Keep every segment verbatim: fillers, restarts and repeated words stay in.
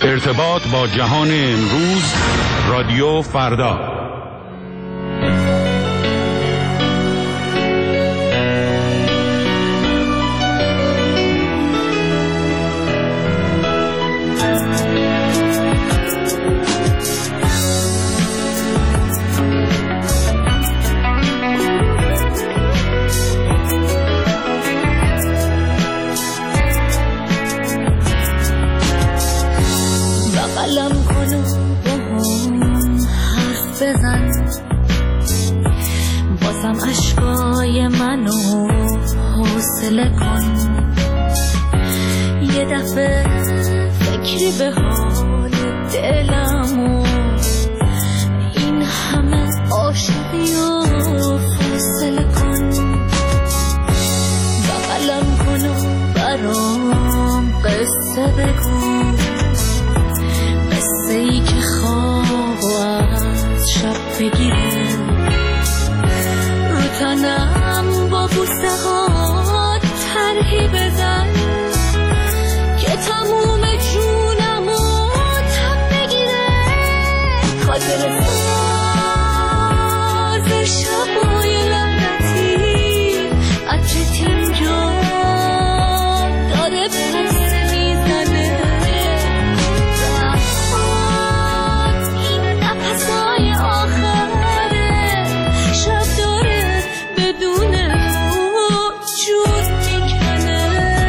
ارتباط با جهان امروز، رادیو فردا. بازم اشکای منو حوصله کن، یه دفعه فکری به حال دلم و این همه عاشقی و فاصله کن، بغلم کن و برام قصه بگو، قصه ای که خواب از شب بگیره، رو تنم با بوسه ها طرحی بزن که تموم جونمو تب بگیره، خاطر ساز شبای لعنتی عطرت اینجا داره پس میزنه، این نفسای آخره شب داره بدون رو جون میکنه.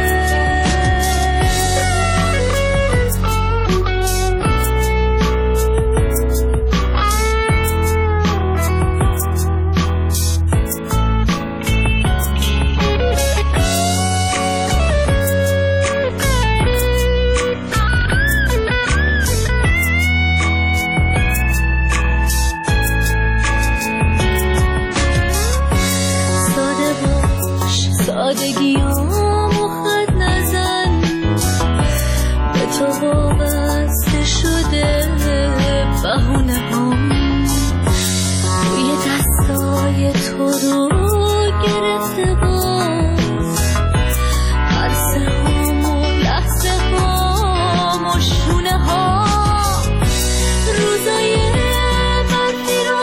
ساده باش، سادگیامو خط نزن، به تو وابسته شده بهونه هم، روی دستای تو رو گرفته باز، عرصه هم و لحظه هم و شونه ها، روزای برفی رو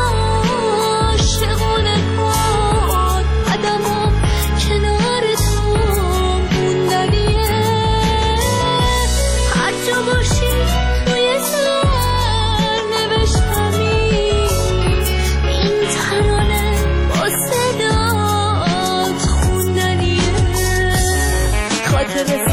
عاشقونه کن، قدمم کنار تو موندنیه، هر جا باشی توی سر نوشتمی این ترانه با صدات خوندنیه، خاطر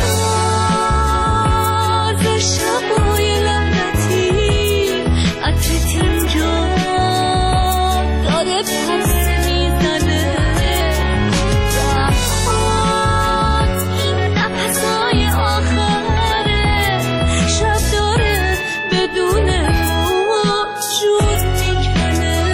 ساز شبای لعنتی عطرت اینجا داره پس میزنه، این نفسای آخره شب داره بدون رو جون میکنه.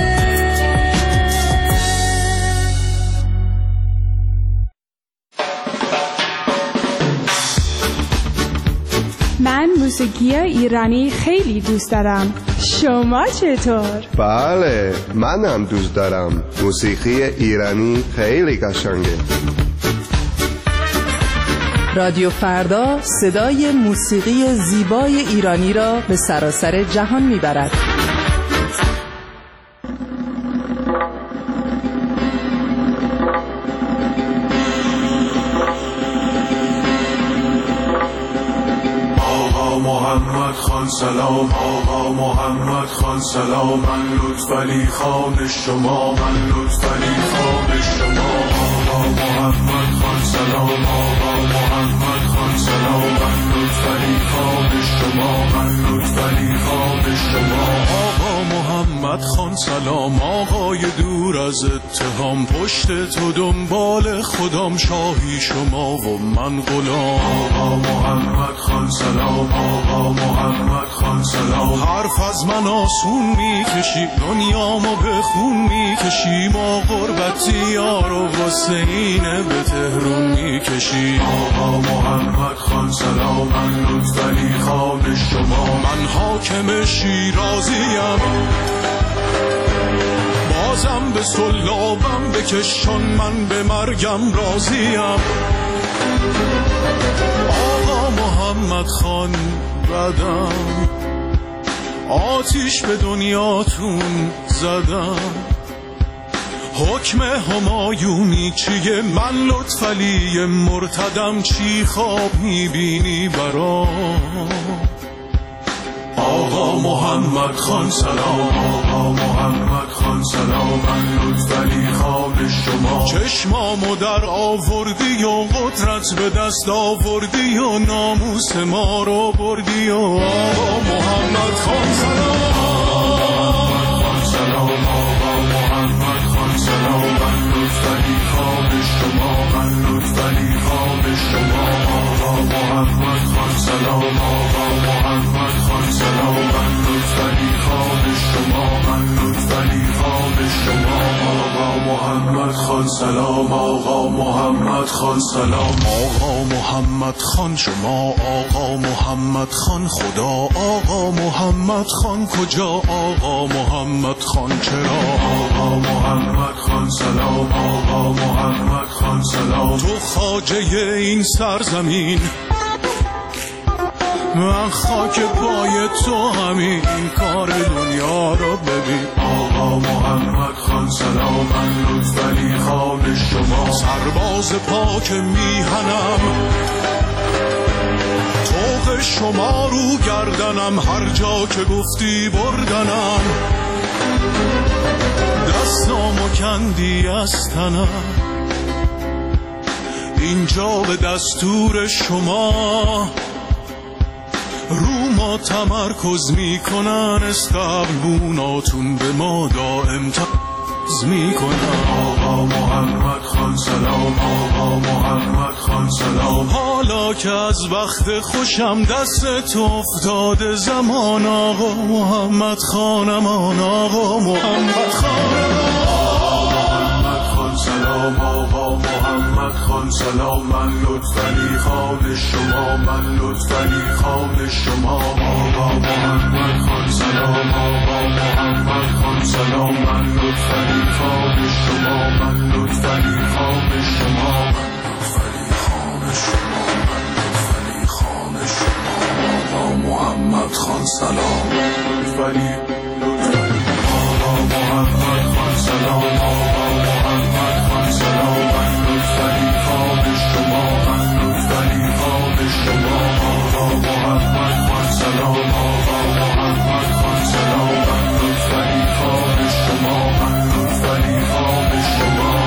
من موسیقی ایرانی خیلی دوست دارم. شما چطور؟ بله، منم دوست دارم. موسیقی ایرانی خیلی قشنگه. رادیو فردا صدای موسیقی زیبای ایرانی را به سراسر جهان میبرد. آقا محمد خان سلام، آقا محمد خان سلام، من لطفعلی خان شما، من لطفعلی خان شما، آقا محمد خان سلام، آقا محمد خان سلام، من لطفعلی خان شما، من لطفعلی خان شما، آقا محمد خان سلام، آقای دور از اتهام، پشت تو دنبال خودم، شاهی شما و من غلام، آقا محمد خان سلام، آقا محمد خان سلام، حرف از من آسون میکشی، دنیامو به خون میکشی، ما غربتی یارو واسه اینه به تهرون میکشی، آقا محمد خان سلام، من لطفعلی خان شما، من حاکم شیرازیم، بازم به سلابم بکشان، من به مرگم راضیم، آقا محمد خان بدم، آتیش به دنیاتون زدم. حکم همایونی چیه؟ من لطفعلی مرتدم، چی خواب میبینی برام؟ آقا محمد خان سلام، آقا محمد خان سلام، من لطفعلی خان شما. چشمامو در آوردی و قدرت به دست آوردی و ناموس ما رو بردی و آقا محمد خان سلام، آقا محمد خان سلام، من لطفعلی خان شما، من لطفعلی خان شما. آقا محمد خان سلام، آقا محمد خان سلام، من لطفعلی خان شما، من لطفعلی خان شما. آقا محمد خان سلام، آقا محمد خان سلام، آقا محمد خان شما، آقا محمد خان خدا، آقا محمد خان کجا، آقا محمد خان چرا؟ آقا محمد خان سلام، آقا محمد خان سلام، تو خواجه این سرزمین، من خاک پای تو همین کار دنیا رو ببین. آقا محمد خان سلام، من لطفعلی خان شما، سرباز پاک میهنم، طوق شما رو گردنم، هر جا که گفتی بردنم، دستامو کندی از تنم، اینجا به دستور شما رو ما تمرکز میکنن، اسقبلوناتون به ما دائم تمرکز میکنن. آقا محمد خان سلام، آقا محمد خان سلام، حالا که از وقت خوشم دست تو افتاده زمان، آقا محمد خانمان، آقا محمد خانمان. سلام، آقا محمد خان سلام، من لطفعلی خان شما، من لطفعلی خان شما. آقا محمد خان سلام، آقا محمد خان سلام، من لطفعلی خان شما، من لطفعلی خان شما، لطفعلی خان شما، لطفعلی خان شما. آقا محمد خان سلام، لطفعلی لطفعلی آقا محمد خان سلام، آقا محمد خان سلام، من لطفعلی خان شما، من لطفعلی خان شما. آقا محمد خان سلام، آقا محمد خان سلام، من لطفعلی خان شما، من لطفعلی خان شما.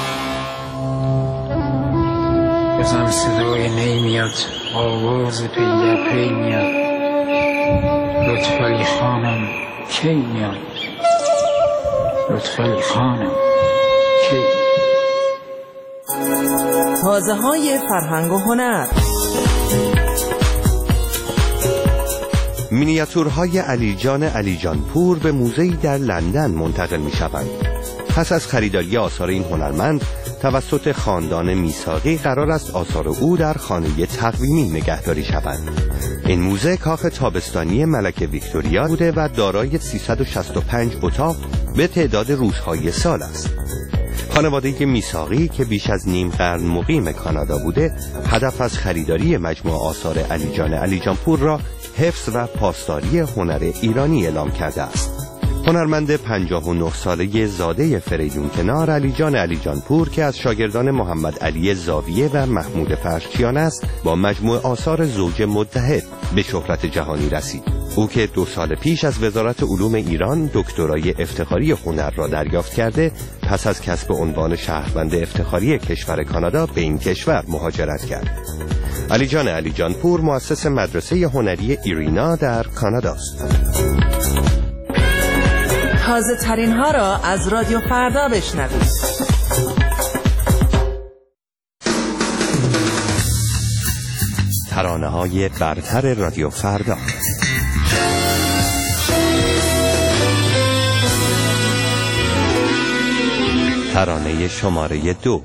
بازم صدای نی میاد، آواز پی در پی میاد، لطفعلی خانم کی میاد، لطفعلی خانم کی؟ تازه های فرهنگ و هنر، مینیاتورهای علی جان علی جان پور به موزه‌ای در لندن منتقل می شوند. پس از خریداری آثار این هنرمند توسط خاندان میثاقی قرار است آثار او در خانه تقویمی نگهداری شوند. این موزه کاخ تابستانی ملکه ویکتوریا بوده و دارای سیصد و شصت و پنج اتاق به تعداد روزهای سال است. خانواده میثاقی که بیش از نیم قرن مقیم کانادا بوده، هدف از خریداری مجموعه آثار علی جان علی جان پور را حفظ و پاسداری هنر ایرانی اعلام کرده است. هنرمند پنجاه و نه ساله زاده فریدون کنار علی جان علی جان پور که از شاگردان محمد علی زاویه و محمود فرشچیان است، با مجموعه آثار زوج متحد به شهرت جهانی رسید. او که دو سال پیش از وزارت علوم ایران دکترای افتخاری هنر را دریافت کرده، پس از کسب عنوان شهروند افتخاری کشور کانادا به این کشور مهاجرت کرد. علی جان علی جان پور مؤسس مدرسه هنری ایرینا در کانادا است. تازه ترین ها را از رادیو فردا بشنوید. ترانه های برتر رادیو فردا. ترانه شماره دو.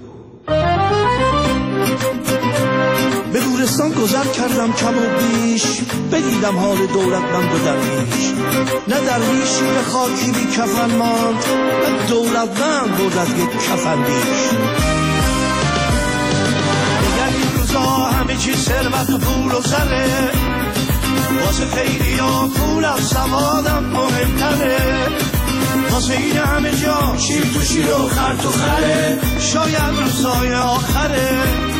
به گورستان گذر کردم کم و بیش، بدیدم حال دولتمند و درویش. نه درویشی به خاکی بی کفن ماند، نه دولتمند بود از یک کفن بیش. دیگر این روزا همه چی ثروت و پول و زره، واسه خیلی ها پول از سوادم مهمتره، واسه این همه جا شیر تو شیر و خر تو خره، شاید روزای آخره.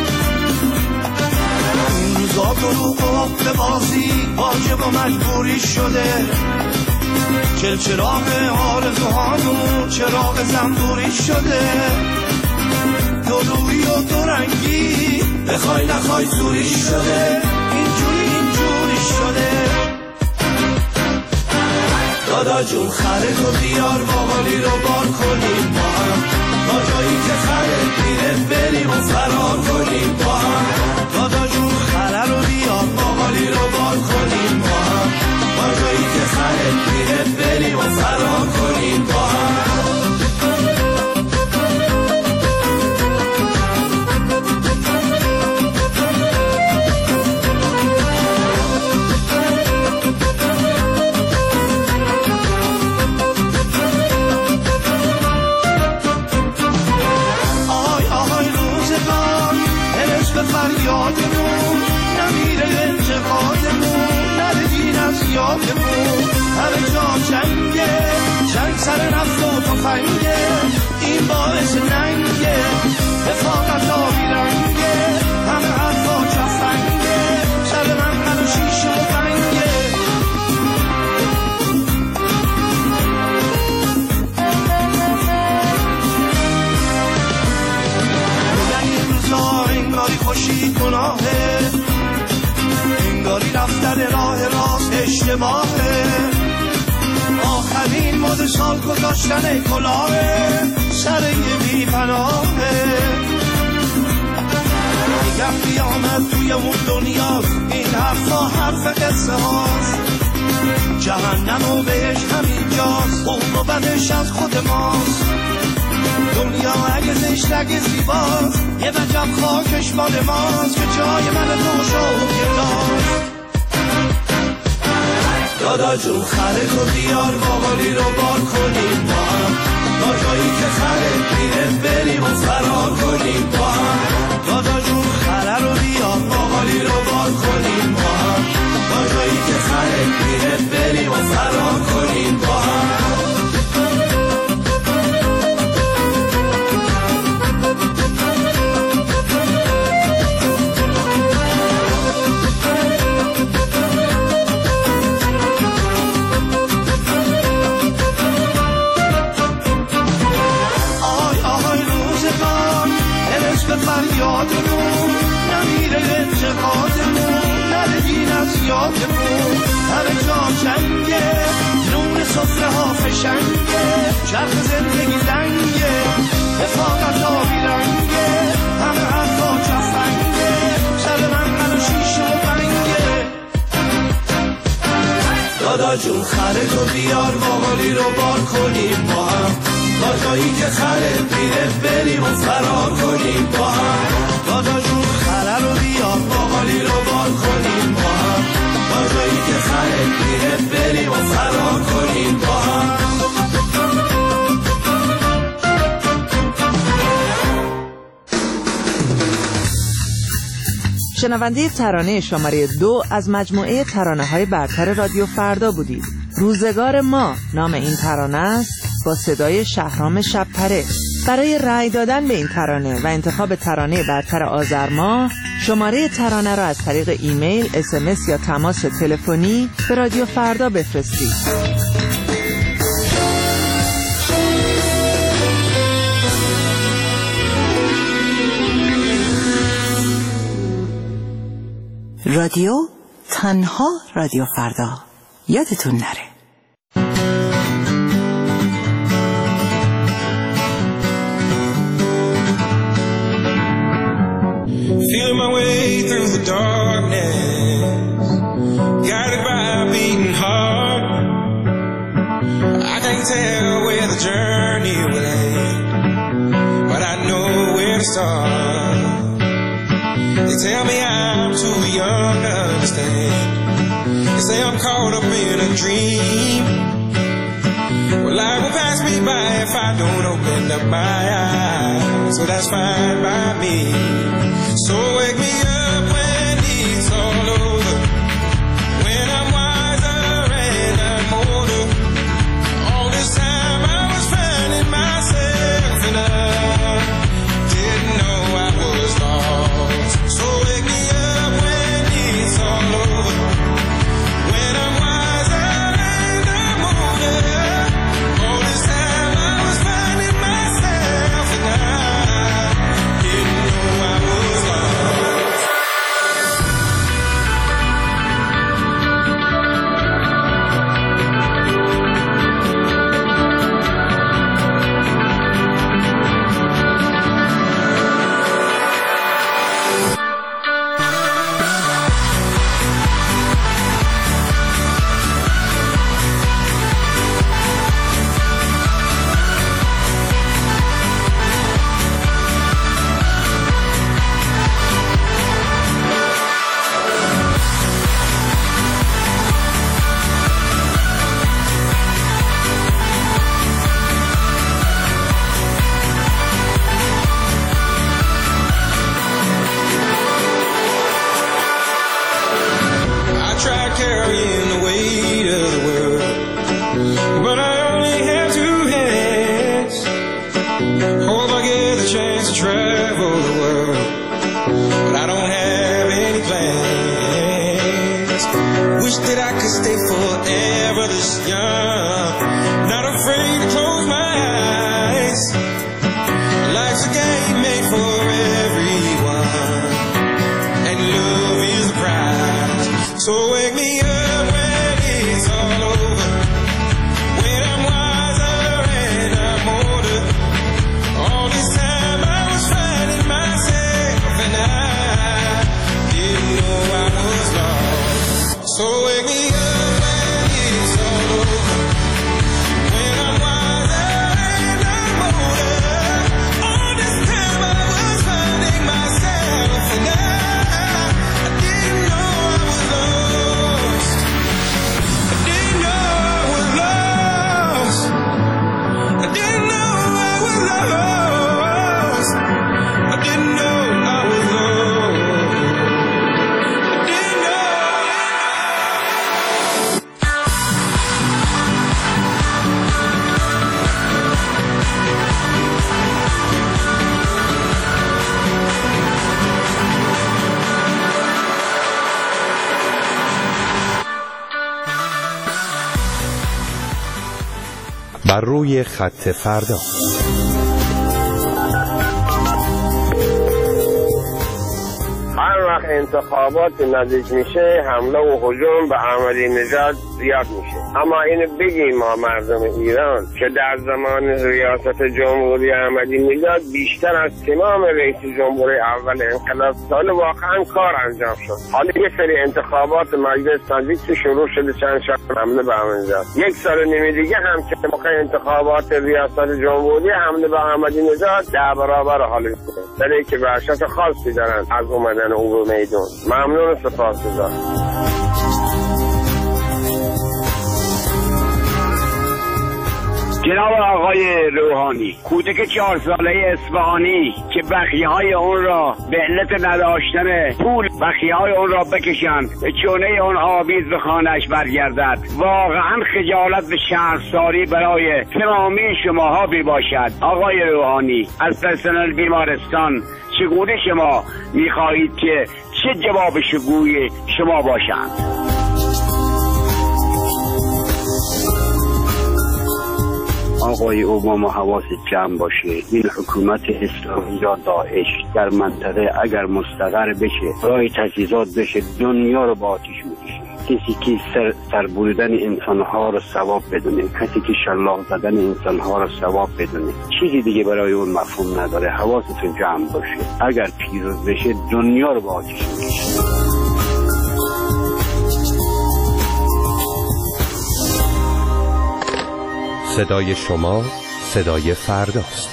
این روزا دروغ و حق بازی واجب و مجبوری شده، چل چراغ آرزوهامون چراغ زنبوری شده، دو روی و دو رنگی بخوای نخوای زوری شده، اینجوری اینجوری شده. دادا جون خره تو بیار باقالی رو بار کنیم با هم، تا جایی که خره میره بریم و فرار کنیم با هم. دادا جون خره رو بیار باقالی رو بار کنیم با هم، تا جایی که خره میره بریم و فرار کنیم با هم. فریادمون نمیره انتقادمون، نره دین از یادمون، همه جا جنگه، جنگ سر نفت و تفنگه، این باعث ننگه، رفاقت آبی رنگه، همه حرفا جفنگه، سر من من و شیشه و بنگه. انگاری خوشی گناهه، انگاری رفتن راه راست اشتباهه، آخرین مد سال گذاشتن کلاهه سر یه بی پناهه. میگم قیامت توی اون دنیاست، این حرفا حرف قصه هاست، جهنم و بهش همینجاست، خوب و بدش از خود ماست. دنیا اگه زشت اگه زیباست، یه وجب خاکش مال ماست، که جای من دوش و گداست. دادا جون خره تو بیار باقالی رو بار کنیم با هم، تا جایی که خره میره بریم و فرار کنیم با هم. دادا جون خره رو بیار باقالی رو بار کنیم با هم، تا جایی که خره میره بریم و فرار کنیم با هم. فریادمون نمیره انتقادمون، نره دین از یادمون، همه جا جنگه، نون صفره ها فشنگه، چرخ زندگی لنگه، رفاقت آبی رنگه، همه حرفا جفنگه، سر من من و شیشه و بنگه. دادا جون خره تو بیار باقالی رو بار کنیم با هم، تا جایی که خره میره بریم و فرار کنیم با هم. دادا جون خره رو بیار باقالی رو بار کنیم با هم، تا جایی که خره میره بریم و فرار کنیم با هم. شنونده ترانه شماره دو از مجموعه ترانه‌های برتر رادیو فردا بودید. روزگار ما نام این ترانه است، با صدای شهرام شب‌پره. برای رأی دادن به این ترانه و انتخاب ترانه برتر آذر ماه، شماره ترانه را از طریق ایمیل، اس ام اس یا تماس تلفنی به رادیو فردا بفرستید. رادیو تنها رادیو فردا، یادتون نره. Feeling my way through the darkness, guided by a beating heart. I can't tell where the journey will end, but I know where to start. They tell me I'm too young to understand. They say I'm caught up in a dream. Well, life will pass me by if I don't open up my eyes, so that's fine by me. So wake me up when it's all over, when I'm wide Wish that I could stay forever this young. Not afraid to close my eyes. Life's a game made for everyone, and love is the prize. So wake me up when it's all over, when I'm wiser and I'm older. All this time I was finding myself, and I didn't know I was lost. So wake me up when it's all over, when I'm wiser and I'm older. All this time I was finding myself, and I, I didn't know I was lost. I didn't know I was lost. I didn't know I was lost. I didn't know I was lost. I didn't know. بر روی خط فردا. هر وقت انتخابات نزدیک میشه حمله و هجوم به احمدی نژاد زیاد میشه، اما اینو بگیم ما مردم ایران که در زمان ریاست جمهوری احمدی نژاد بیشتر از تمام رئیس جمهوری اول انقلاب سال واقعا کار انجام شد. حالا یه سری انتخابات مجلس نزدیک شروع شده، چند شب حمله به احمدی نژاد. یک سال نیم دیگه هم که موقع انتخابات ریاست جمهوری حمله به احمدی نژاد ده برابر حال میکنه، برای که وحشت خاصی دارن از اومدن او به میدون. ممنون و سپاسگزارم. جناب آقای روحانی، کودک چهار ساله اصفهانی که بخیه‌های اون را به علت نداشتن پول بخیه‌های اون را بکشند به چونه اون آویز به خانه‌اش برگردد، واقعا خجالت به شرمساری برای تمامی شماها می باشد. آقای روحانی، از پرسنل بیمارستان چگونه شما می‌خواهید که چه جواب شگوی شما باشند؟ آقای اوباما حواست جمع باشه، این حکومت اسلامی یا داعش در منطقه اگر مستقر بشه، رای تجهیزات بشه، دنیا رو با آتیش میکشه. کسی که سر, سر بریدن انسانها رو ثواب بدونه، کسی که شلاق زدن انسانها رو ثواب بدونه، چیزی دیگه برای اون مفهوم نداره. حواستون جمع باشه، اگر پیروز بشه دنیا رو با آتیش میکشه. صدای شما صدای فرداست.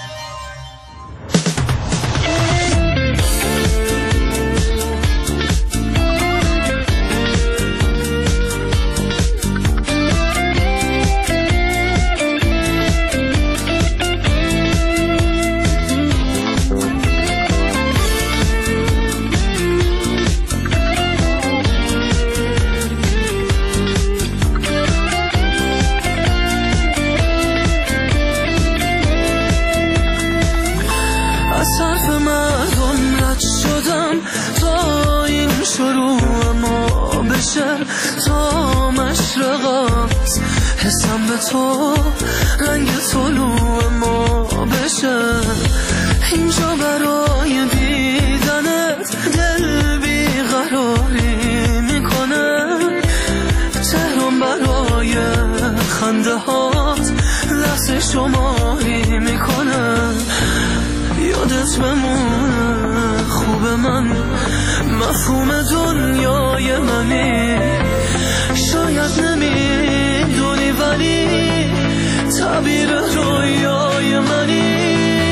تا مشرقات حسم به تو رنگ طلوع ما بشه، اینجا برای دیدنت دل بیقراری میکنه، تهران برای خنده هات لحظه شماری میکنه. یادت بمونه خوب من، مفهوم دنیای منی، شاید نمیدونی ولی تعبیر رویای منی.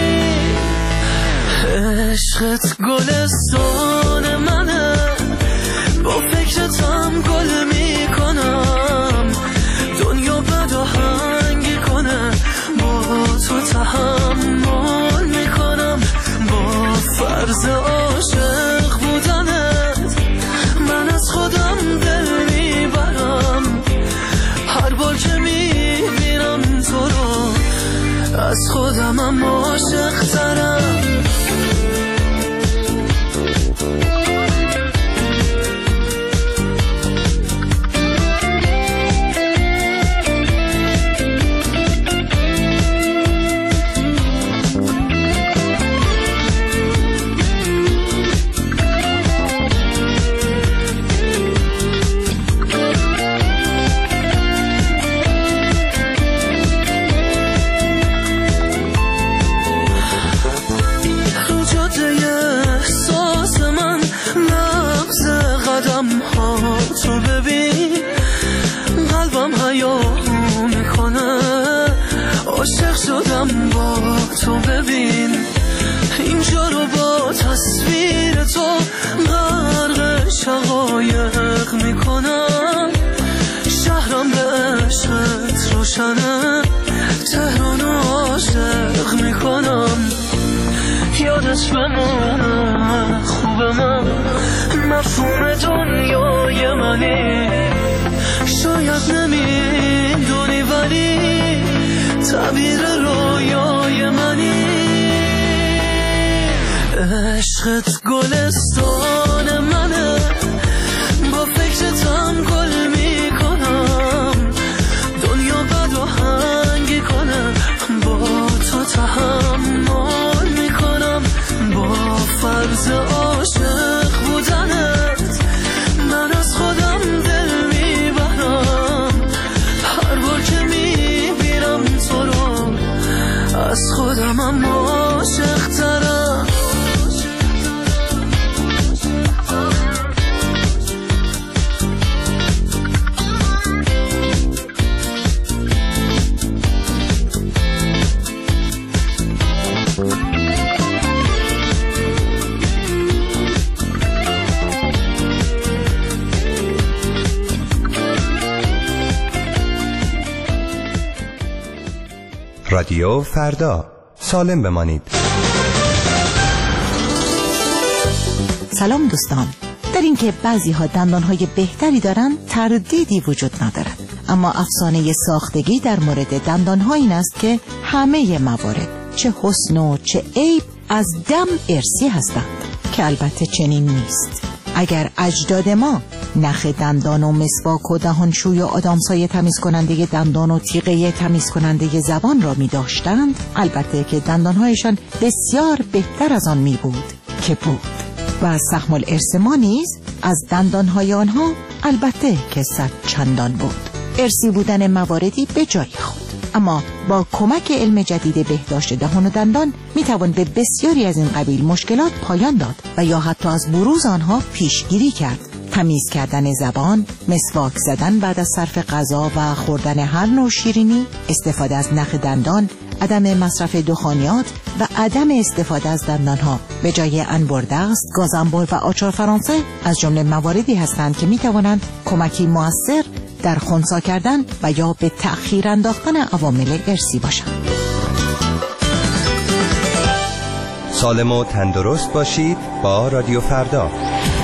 عشقت گلستان منه، با فکرتم گل میکنم، دنیا بد آهنگی کنه، با تو تحمل میکنم، با فرض عاشق بودنت من از خودم دل میبرم، هر بار که میبینم تو رو از خودمم عاشق ترم. تمام دنیای منی. شاید نمیدونی ولی تعبیر رویای منی. عشقت گلستان منه، با فکرتم گل میکنم. دنیا بد و هنگی کنه، با تو تحمل میکنم. با فرض عاشق بودنت من از خودم دل میبرم. هر بار که میبینم تو رو از خودمم عاشق ترم. رادیو فردا، سالم بمانید. سلام دوستان. در اینکه بعضی ها دندانهای بهتری دارن تردیدی وجود ندارد، اما افسانه ساختگی در مورد دندانها این است که همه موارد چه حسن و چه عیب از دم ارثی هستند، که البته چنین نیست. اگر اجداد ما نخ دندان و مسواک و دهانشوی و آدامسای تمیز کننده دندان و تیغه تمیز کننده زبان را می داشتند، البته که دندانهایشان بسیار بهتر از آن می بود که بود. و سهم الارث ما نیز از دندانهای آنها البته که صد چندان بود. ارثی بودن مواردی به جای خود، اما با کمک علم جدید بهداشت دهان و دندان می توان به بسیاری از این قبیل مشکلات پایان داد و یا حتی از بروز آنها پیشگیری کرد. تمیز کردن زبان، مسواک زدن بعد از صرف غذا و خوردن هر نوع شیرینی، استفاده از نخ دندان، عدم مصرف دخانیات و عدم استفاده از دندانها به جای انبر دست، گاز انبر و آچار فرانسه از جمله مواردی هستند که می توانند کمکی مؤثر در خنثی کردن و یا به تأخیر انداختن عوامل ارثی باشند. سالم و تندرست باشید با رادیو فردا.